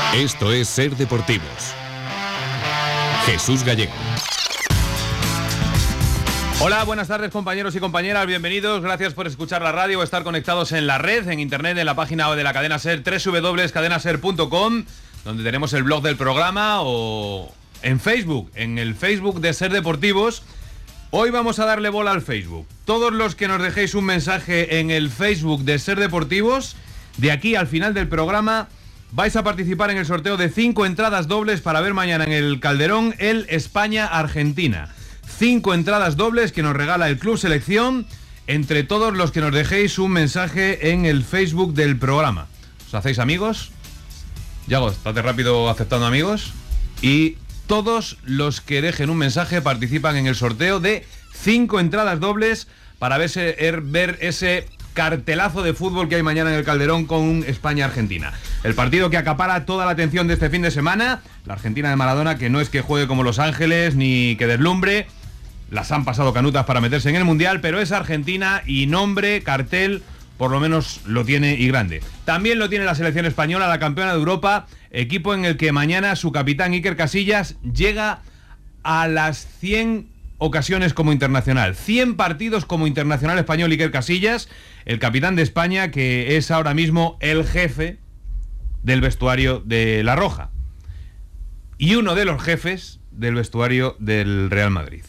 Esto es Ser Deportivos. Jesús Gallego. Hola, buenas tardes compañeros y compañeras, bienvenidos, gracias por escuchar la radio o estar conectados en la red, en internet, en la página de la cadena SER, www.cadenaser.com, donde tenemos el blog del programa, o en Facebook, en el Facebook de Ser Deportivos. Hoy vamos a darle bola al Facebook. Todos los que nos dejéis un mensaje en el Facebook de Ser Deportivos, de aquí al final del programa, vais a participar en el sorteo de 5 entradas dobles para ver mañana en el Calderón el España-Argentina. 5 entradas dobles que nos regala el Club Selección entre todos los que nos dejéis un mensaje en el Facebook del programa. ¿Os hacéis amigos? Yago, estate rápido aceptando amigos. Y todos los que dejen un mensaje participan en el sorteo de 5 entradas dobles para ver ese cartelazo de fútbol que hay mañana en el Calderón con España-Argentina. El partido que acapara toda la atención de este fin de semana, la Argentina de Maradona, que no es que juegue como Los Ángeles ni que deslumbre, las han pasado canutas para meterse en el Mundial, pero es Argentina y nombre, cartel, por lo menos lo tiene y grande. También lo tiene la selección española, la campeona de Europa, equipo en el que mañana su capitán Iker Casillas llega a las 100 ocasiones como internacional. 100 partidos como internacional español Iker Casillas, el capitán de España, que es ahora mismo el jefe del vestuario de La Roja. Y uno de los jefes del vestuario del Real Madrid.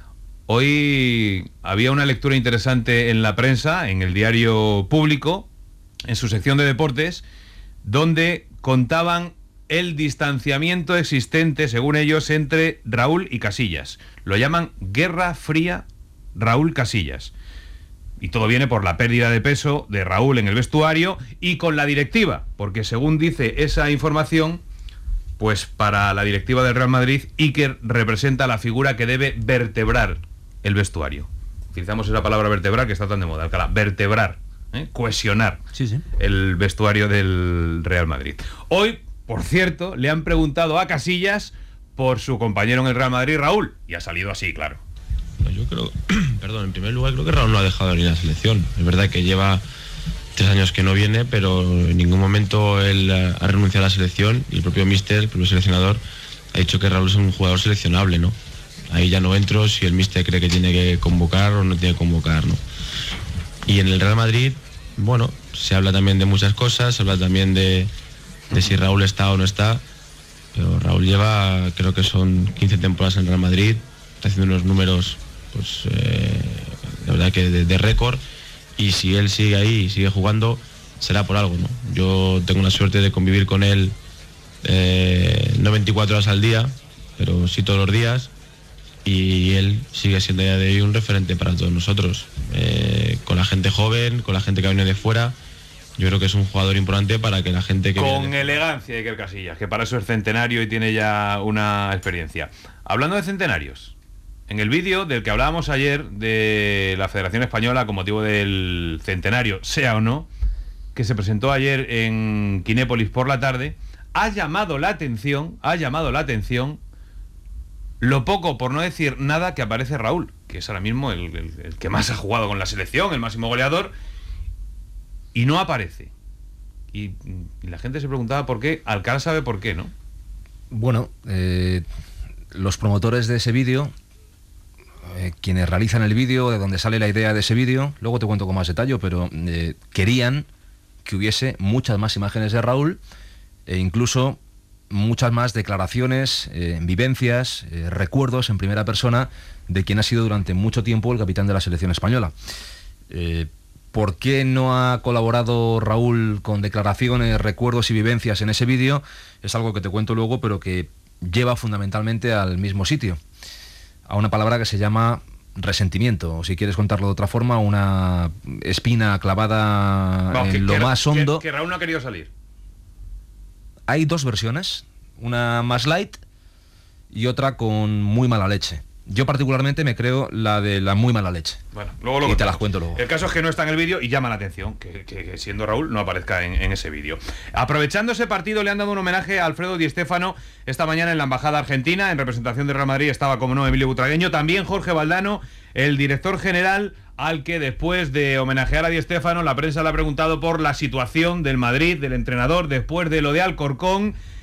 Hoy había una lectura interesante en la prensa, en el diario Público, en su sección de deportes, donde contaban el distanciamiento existente, según ellos, entre Raúl y Casillas. Lo llaman Guerra Fría Raúl Casillas. Y todo viene por la pérdida de peso de Raúl en el vestuario y con la directiva, porque según dice esa información, pues para la directiva del Real Madrid, Iker representa la figura que debe vertebrar el vestuario. Utilizamos esa palabra vertebrar que está tan de moda, Alcalá. Vertebrar, cohesionar el vestuario del Real Madrid. Hoy, por cierto, le han preguntado a Casillas por su compañero en el Real Madrid, Raúl, y ha salido así, claro. Yo creo, en primer lugar creo que Raúl no ha dejado de venir a la selección. Es verdad que lleva 3 años que no viene, pero en ningún momento él ha renunciado a la selección, y el propio míster, el propio seleccionador, ha dicho que Raúl es un jugador seleccionable, ¿no? Ahí ya no entro si el míster cree que tiene que convocar o no tiene que convocar, ¿no? Y en el Real Madrid, bueno, se habla también de muchas cosas, se habla también de si Raúl está o no está, pero Raúl lleva, creo que son 15 temporadas en el Real Madrid, está haciendo unos números, pues, la verdad que de récord, y si él sigue ahí y sigue jugando, será por algo, ¿no? Yo tengo la suerte de convivir con él, no 24 horas al día, pero sí todos los días, y él sigue siendo a día de hoy un referente para todos nosotros, con la gente joven, con la gente que ha venido de fuera. Yo creo que es un jugador importante para que la gente que... Con elegancia Iker Casillas, que para eso es centenario y tiene ya una experiencia. Hablando de centenarios, en el vídeo del que hablábamos ayer de la Federación Española con motivo del centenario, sea o no, que se presentó ayer en Kinépolis por la tarde, ha llamado la atención lo poco, por no decir nada, que aparece Raúl, que es ahora mismo el que más ha jugado con la selección, el máximo goleador, y no aparece. Y la gente se preguntaba por qué. Alcalá sabe por qué, ¿no? Bueno, los promotores de ese vídeo, quienes realizan el vídeo, de donde sale la idea de ese vídeo, luego te cuento con más detalle, pero querían que hubiese muchas más imágenes de Raúl e incluso muchas más declaraciones, vivencias, recuerdos en primera persona de quien ha sido durante mucho tiempo el capitán de la selección española. ¿Por qué no ha colaborado Raúl con declaraciones, recuerdos y vivencias en ese vídeo? Es algo que te cuento luego, pero que lleva fundamentalmente al mismo sitio, a una palabra que se llama resentimiento, o si quieres contarlo de otra forma, una espina clavada en lo más hondo. Que Raúl no ha querido salir. Hay 2 versiones, una más light y otra con muy mala leche. Yo particularmente me creo la de la muy mala leche. Bueno, luego y te las cuento luego. El caso es que no está en el vídeo y llama la atención que siendo Raúl no aparezca en ese vídeo. Aprovechando ese partido, le han dado un homenaje a Alfredo Di Stéfano esta mañana en la Embajada Argentina. En representación de Real Madrid estaba, como no, Emilio Butragueño. También Jorge Valdano, el director general, al que después de homenajear a Di Stéfano, la prensa le ha preguntado por la situación del Madrid, del entrenador, después de lo de Alcorcón.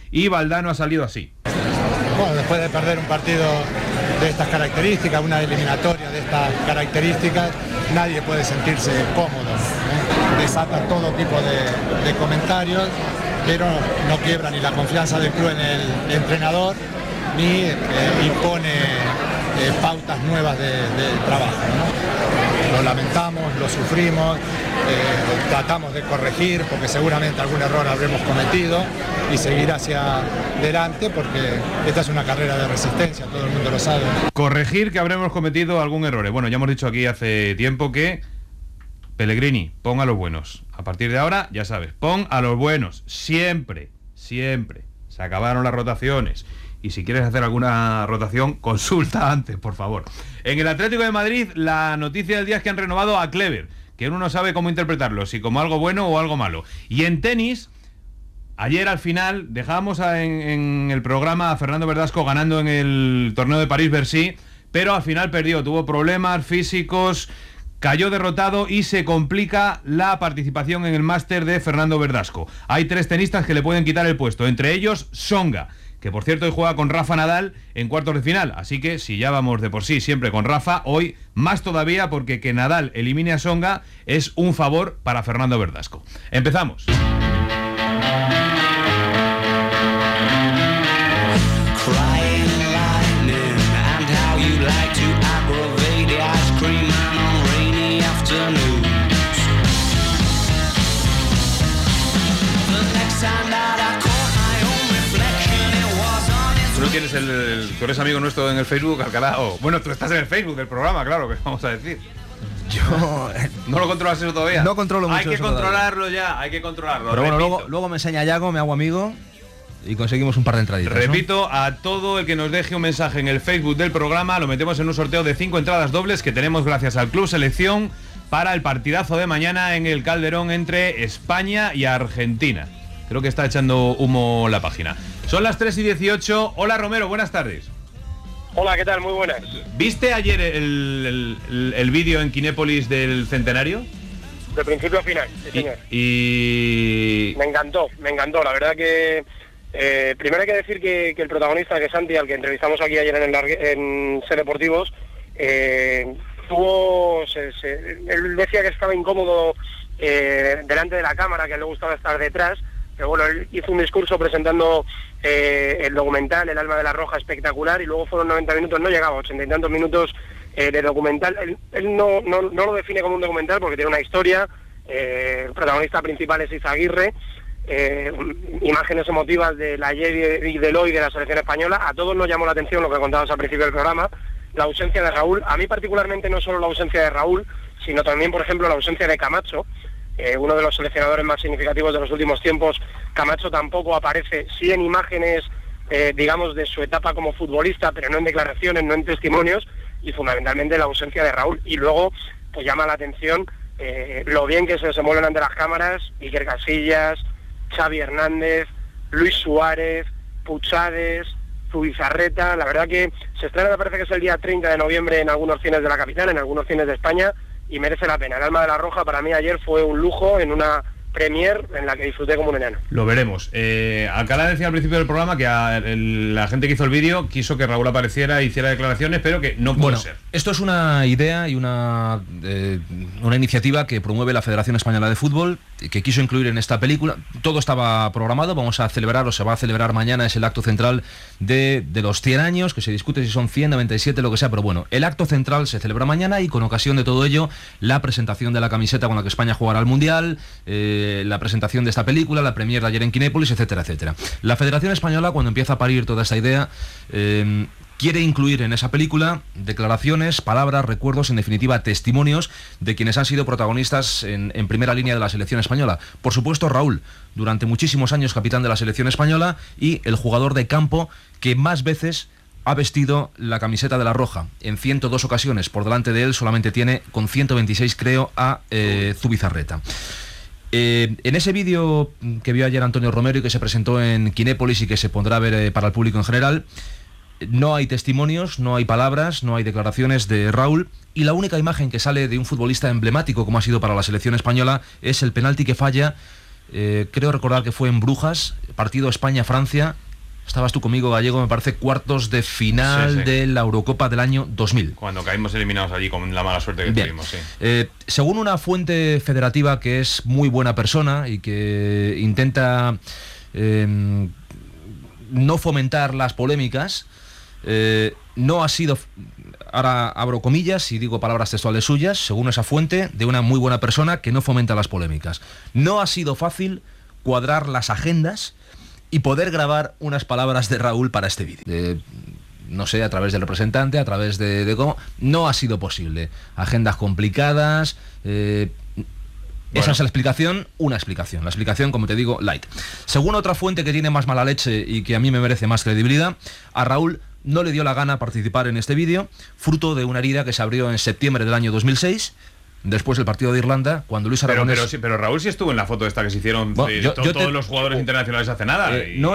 y Valdano ha salido así. Bueno, después de perder un partido de estas características, una eliminatoria de estas características, nadie puede sentirse cómodo, ¿eh? Desata todo tipo de comentarios, pero no quiebra ni la confianza del club en el entrenador, ni impone pautas nuevas de trabajo, ¿no? Lo lamentamos, lo sufrimos, tratamos de corregir porque seguramente algún error habremos cometido y seguir hacia adelante porque esta es una carrera de resistencia, todo el mundo lo sabe. Corregir que habremos cometido algún error. Bueno, ya hemos dicho aquí hace tiempo que Pellegrini, pon a los buenos. A partir de ahora, ya sabes, pon a los buenos. Siempre, siempre. Se acabaron las rotaciones. Y si quieres hacer alguna rotación, consulta antes, por favor. En el Atlético de Madrid, la noticia del día es que han renovado a Clever, que uno no sabe cómo interpretarlo, si como algo bueno o algo malo. Y en tenis, ayer al final dejábamos en el programa a Fernando Verdasco ganando en el torneo de París-Bercy, pero al final perdió, tuvo problemas físicos, cayó derrotado y se complica la participación en el máster de Fernando Verdasco. Hay 3 tenistas que le pueden quitar el puesto, entre ellos Tsonga, que por cierto hoy juega con Rafa Nadal en cuartos de final, así que si ya vamos de por sí siempre con Rafa, hoy más todavía porque que Nadal elimine a Tsonga es un favor para Fernando Verdasco. Empezamos. Tú eres amigo nuestro en el Facebook, Alcalá. Bueno, tú estás en el Facebook del programa, claro, que vamos a decir. Yo... ¿No lo controlas eso todavía? No controlo mucho. Hay que controlarlo ya, hay que controlarlo. Pero bueno, luego me enseña Yago, me hago amigo y conseguimos un par de entraditas. Repito, ¿no? A todo el que nos deje un mensaje en el Facebook del programa, lo metemos en un sorteo de 5 entradas dobles que tenemos gracias al Club Selección para el partidazo de mañana en el Calderón entre España y Argentina. Creo que está echando humo la página. Son las 3:18. Hola Romero, buenas tardes. Hola, ¿qué tal? Muy buenas. ¿Viste ayer el vídeo en Kinépolis del centenario? De principio a final, sí señor. Y... Me encantó. La verdad que... primero hay que decir que el protagonista, que es Santi, al que entrevistamos aquí ayer en Ser Deportivos, él decía que estaba incómodo delante de la cámara, que le gustaba estar detrás. Pero bueno, él hizo un discurso presentando el documental El alma de la roja, espectacular, y luego fueron 90 minutos, no llegaba, 80 y tantos minutos de documental. Él no lo define como un documental porque tiene una historia, el protagonista principal es Izaguirre, imágenes emotivas del ayer y del hoy de la selección española. A todos nos llamó la atención lo que contabas al principio del programa, la ausencia de Raúl. A mí particularmente no solo la ausencia de Raúl, sino también, por ejemplo, la ausencia de Camacho. Uno de los seleccionadores más significativos de los últimos tiempos. Camacho tampoco aparece, sí en imágenes, digamos, de su etapa como futbolista, pero no en declaraciones, no en testimonios, y fundamentalmente la ausencia de Raúl. Y luego, pues llama la atención lo bien que se desenvuelven ante las cámaras Iker Casillas, Xavi Hernández, Luis Suárez, Puchades, Zubizarreta. La verdad que se estrena, me parece que es el día 30 de noviembre en algunos cines de la capital, en algunos cines de España, y merece la pena. El alma de la roja para mí ayer fue un lujo en una premier en la que disfruté como un enano. Lo veremos. Alcalá decía al principio del programa que la gente que hizo el vídeo quiso que Raúl apareciera e hiciera declaraciones, pero que no pudo ser. Esto es una idea y una iniciativa que promueve la Federación Española de Fútbol, que quiso incluir en esta película. Todo estaba programado, vamos a celebrar, o se va a celebrar mañana, es el acto central de los 100 años, que se discute si son 100, 97, lo que sea, pero bueno, el acto central se celebra mañana y con ocasión de todo ello, la presentación de la camiseta con la que España jugará al Mundial, la presentación de esta película, la premier de ayer en Kinépolis, etcétera, etcétera. La Federación Española, cuando empieza a parir toda esta idea, quiere incluir en esa película declaraciones, palabras, recuerdos, en definitiva testimonios de quienes han sido protagonistas en primera línea de la selección española. Por supuesto, Raúl, durante muchísimos años capitán de la selección española y el jugador de campo que más veces ha vestido la camiseta de la roja. En 102 ocasiones, por delante de él solamente tiene, con 126 creo, a Zubizarreta. En ese vídeo que vio ayer Antonio Romero y que se presentó en Kinépolis y que se pondrá a ver para el público en general, no hay testimonios, no hay palabras, no hay declaraciones de Raúl, y la única imagen que sale de un futbolista emblemático como ha sido para la selección española es el penalti que falla, creo recordar que fue en Brujas, partido España-Francia, estabas tú conmigo, Gallego, me parece cuartos de final de la Eurocopa del año 2000. Cuando caímos eliminados allí con la mala suerte que tuvimos, sí. Según una fuente federativa que es muy buena persona y que intenta no fomentar las polémicas, no ha sido, ahora abro comillas y digo palabras textuales suyas, según esa fuente de una muy buena persona que no fomenta las polémicas, no ha sido fácil cuadrar las agendas y poder grabar unas palabras de Raúl para este vídeo. No sé, a través del representante, a través de cómo, no ha sido posible. Agendas complicadas, esa es la explicación, una explicación. La explicación, como te digo, light. Según otra fuente que tiene más mala leche y que a mí me merece más credibilidad, a Raúl no le dio la gana participar en este vídeo, fruto de una herida que se abrió en septiembre del año 2006, después del partido de Irlanda, cuando Luis Aragonés... Pero Raúl sí estuvo en la foto esta que se hicieron todos los jugadores internacionales hace nada. No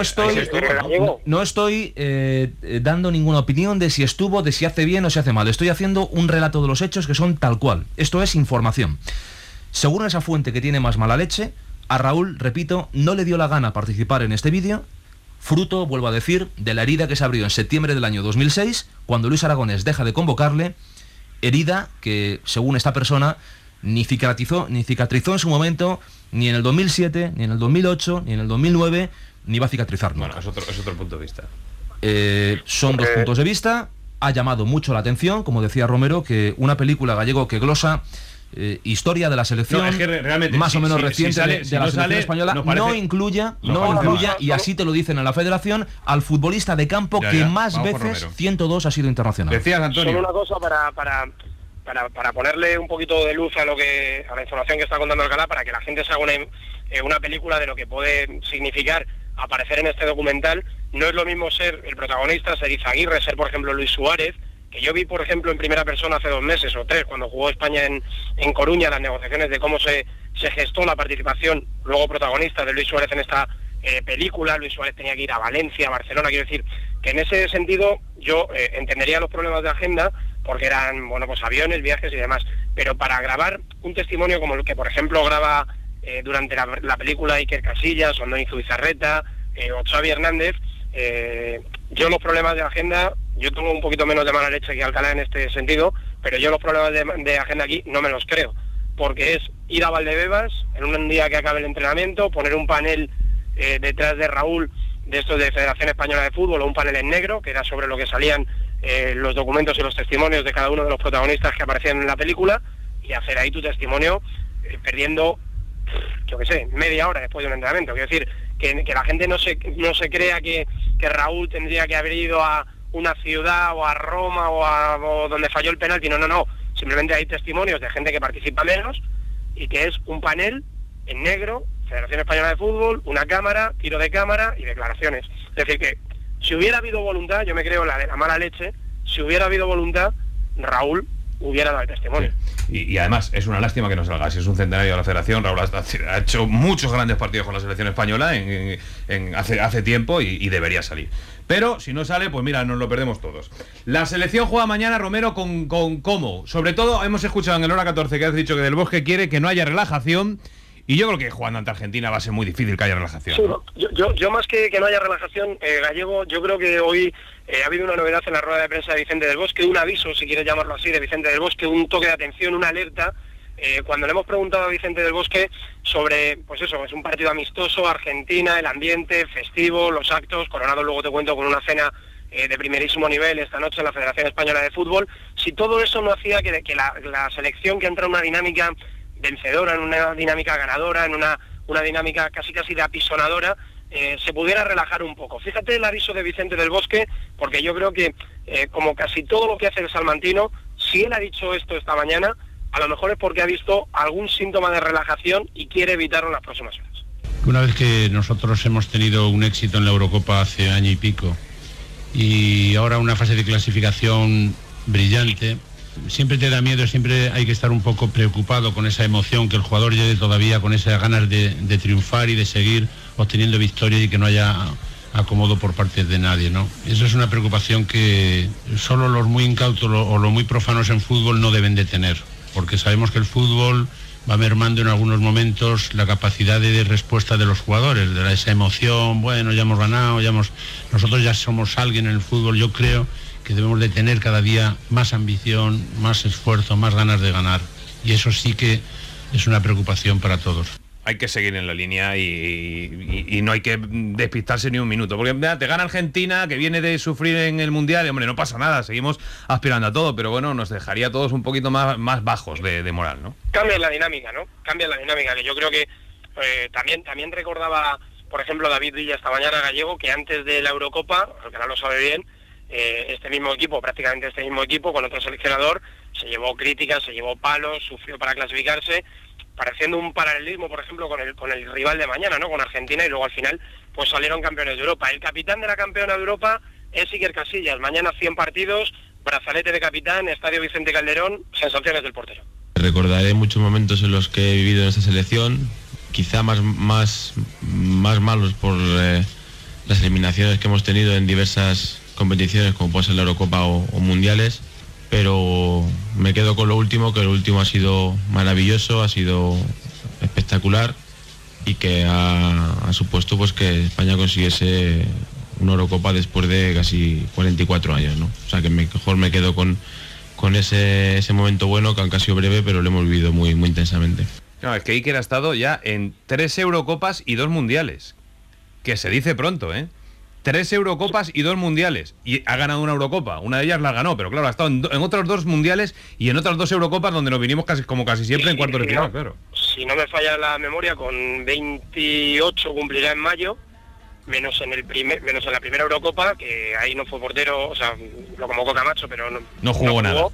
estoy dando ninguna opinión de si estuvo, de si hace bien o si hace mal. Estoy haciendo un relato de los hechos que son tal cual. Esto es información. Según esa fuente que tiene más mala leche, a Raúl, repito, no le dio la gana participar en este vídeo, fruto, vuelvo a decir, de la herida que se abrió en septiembre del año 2006, cuando Luis Aragonés deja de convocarle, herida que, según esta persona, ni cicatrizó en su momento, ni en el 2007, ni en el 2008, ni en el 2009, ni va a cicatrizar nunca. Bueno, es otro punto de vista. Son dos puntos de vista. Ha llamado mucho la atención, como decía Romero, que una película, Gallego, que glosa historia de la selección, es que realmente, más o menos reciente de la selección española, no incluya, y así te lo dicen en la federación, al futbolista de campo que más veces, 102, ha sido internacional. Decías, Antonio. Solo una cosa para ponerle un poquito de luz a la información que está contando Alcalá, para que la gente se haga una película de lo que puede significar aparecer en este documental. No es lo mismo ser el protagonista, ser Izaguirre, ser por ejemplo Luis Suárez, que yo vi por ejemplo en primera persona hace 2 meses o 3, cuando jugó España en Coruña, las negociaciones de cómo se gestó la participación, luego protagonista de Luis Suárez en esta película. Luis Suárez tenía que ir a Valencia, a Barcelona. Quiero decir que en ese sentido yo entendería los problemas de agenda, porque eran, bueno, pues aviones, viajes y demás, pero para grabar un testimonio como el que por ejemplo graba durante la película Iker Casillas o Noizu Izarreta o Xavi Hernández, yo los problemas de agenda, yo tengo un poquito menos de mala leche que Alcalá en este sentido, pero yo los problemas de agenda aquí no me los creo, porque es ir a Valdebebas en un día que acabe el entrenamiento, poner un panel detrás de Raúl de estos de Federación Española de Fútbol, o un panel en negro, que era sobre lo que salían los documentos y los testimonios de cada uno de los protagonistas que aparecían en la película, y hacer ahí tu testimonio perdiendo, yo qué sé, media hora después de un entrenamiento. Quiero decir, que la gente no se crea que Raúl tendría que haber ido a una ciudad o a Roma o donde falló el penalti. No. Simplemente hay testimonios de gente que participa menos y que es un panel en negro, Federación Española de Fútbol, una cámara, tiro de cámara y declaraciones. Es decir, que si hubiera habido voluntad, yo me creo la de la mala leche, si hubiera habido voluntad, Raúl hubiera dado el testimonio. Sí. Y además es una lástima que no salga. Si es un centenario de la Federación, Raúl ha hecho muchos grandes partidos con la selección española hace tiempo y debería salir. Pero si no sale, pues mira, nos lo perdemos todos. La selección juega mañana, Romero, con ¿cómo? Sobre todo hemos escuchado en el hora 14 que has dicho que Del Bosque quiere que no haya relajación. Y yo creo que jugando ante Argentina va a ser muy difícil que haya relajación. Sí, ¿no? Yo más que no haya relajación, Gallego, yo creo que hoy ha habido una novedad en la rueda de prensa de Vicente Del Bosque, un aviso, si quieres llamarlo así, de Vicente Del Bosque, un toque de atención, una alerta. Cuando le hemos preguntado a Vicente Del Bosque sobre, pues eso, es un partido amistoso, Argentina, el ambiente, festivo, los actos, coronado luego te cuento con una cena de primerísimo nivel esta noche en la Federación Española de Fútbol, si todo eso no hacía que la selección, que entra en una dinámica vencedora, en una dinámica ganadora, en una dinámica casi de apisonadora, se pudiera relajar un poco. Fíjate el aviso de Vicente Del Bosque, porque yo creo que como casi todo lo que hace el salmantino, si él ha dicho esto esta mañana, a lo mejor es porque ha visto algún síntoma de relajación y quiere evitarlo en las próximas horas. Una vez que nosotros hemos tenido un éxito en la Eurocopa hace año y pico y ahora una fase de clasificación brillante, siempre te da miedo, siempre hay que estar un poco preocupado con esa emoción, que el jugador llegue todavía con esas ganas de triunfar y de seguir obteniendo victorias y que no haya acomodo por parte de nadie, ¿no? Eso es una preocupación que solo los muy incautos o los muy profanos en fútbol no deben de tener, porque sabemos que el fútbol va mermando en algunos momentos la capacidad de respuesta de los jugadores, de esa emoción, bueno, ya hemos ganado, nosotros ya somos alguien en el fútbol. Yo creo que debemos de tener cada día más ambición, más esfuerzo, más ganas de ganar, y eso sí que es una preocupación para todos. Hay que seguir en la línea y no hay que despistarse ni un minuto, porque te gana Argentina, que viene de sufrir en el Mundial, y hombre, no pasa nada, seguimos aspirando a todo, pero bueno, nos dejaría a todos un poquito más bajos de moral, ¿no? Cambia la dinámica, ¿no? Cambia la dinámica, que yo creo que también recordaba, por ejemplo, David Villa esta mañana, Gallego, que antes de la Eurocopa, que ahora lo sabe bien, prácticamente este mismo equipo, con otro seleccionador, se llevó críticas, se llevó palos, sufrió para clasificarse, pareciendo un paralelismo, por ejemplo, con el rival de mañana, ¿no? Con Argentina, y luego al final pues salieron campeones de Europa. El capitán de la campeona de Europa es Iker Casillas. Mañana 100 partidos, brazalete de capitán, Estadio Vicente Calderón, sensaciones del portero. Recordaré muchos momentos en los que he vivido en esta selección, quizá más malos por las eliminaciones que hemos tenido en diversas competiciones, como puede ser la Eurocopa o mundiales, pero me quedo con lo último, que lo último ha sido maravilloso, ha sido espectacular, y que ha supuesto pues que España consiguiese una Eurocopa después de casi 44 años, ¿no? O sea que mejor me quedo con ese momento bueno, que aunque ha sido breve, pero lo hemos vivido muy intensamente. No, es que Iker ha estado ya en 3 Eurocopas y 2 mundiales, que se dice pronto, ¿eh? 3 Eurocopas y 2 mundiales, y ha ganado una Eurocopa, una de ellas la ganó, pero claro, ha estado en otros 2 mundiales y en otras 2 Eurocopas donde nos vinimos casi siempre en cuartos de final, claro. Si no me falla la memoria, con 28 cumplirá en mayo, menos en la primera Eurocopa, que ahí no fue portero, o sea, lo convocó Camacho, pero no jugó nada.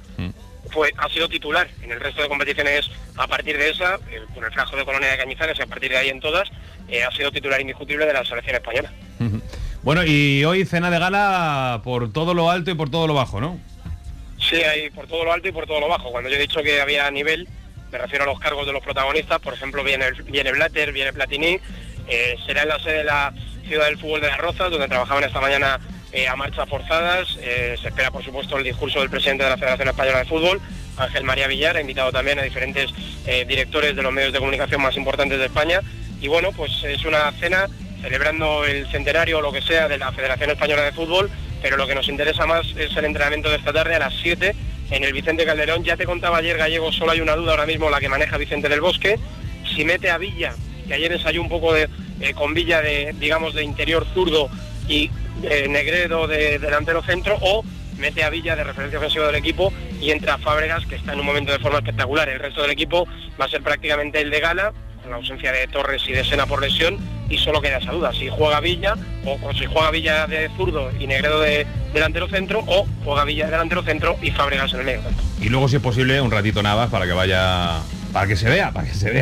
Ha sido titular en el resto de competiciones a partir de esa, con el Frasco de Colonia de Cañizares, y a partir de ahí en todas, ha sido titular indiscutible de la selección española. Bueno, y hoy cena de gala por todo lo alto y por todo lo bajo, ¿no? Sí, hay por todo lo alto y por todo lo bajo. Cuando yo he dicho que había nivel, me refiero a los cargos de los protagonistas. Por ejemplo, viene Blatter, viene Platini. Será en la sede de la Ciudad del Fútbol de Las Rozas, donde trabajaban esta mañana a marchas forzadas. Se espera, por supuesto, el discurso del presidente de la Federación Española de Fútbol, Ángel María Villar. Ha invitado también a diferentes directores de los medios de comunicación más importantes de España. Y bueno, pues es una cena celebrando el centenario o lo que sea de la Federación Española de Fútbol, pero lo que nos interesa más es el entrenamiento de esta tarde a las 7 en el Vicente Calderón. Ya te contaba ayer, Gallego, solo hay una duda ahora mismo, la que maneja Vicente del Bosque, si mete a Villa, que ayer ensayó un poco con Villa de interior zurdo y Negredo de delantero centro, o mete a Villa de referencia ofensiva del equipo y entra Fábregas, que está en un momento de forma espectacular. El resto del equipo va a ser prácticamente el de gala, con la ausencia de Torres y de Sena por lesión, y solo queda esa duda, si juega Villa o si juega Villa de zurdo y Negredo de delantero centro, o juega Villa de delantero centro y Fábregas en el medio centro. Y luego, si es posible, un ratito Navas para que se vea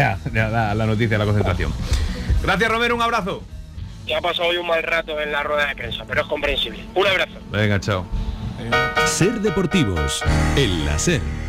la noticia de la concentración. Gracias, Romero, un abrazo. Ya ha pasado hoy un mal rato en la rueda de prensa, pero es comprensible. Un abrazo. Venga, chao. Ser Deportivos, en la SER.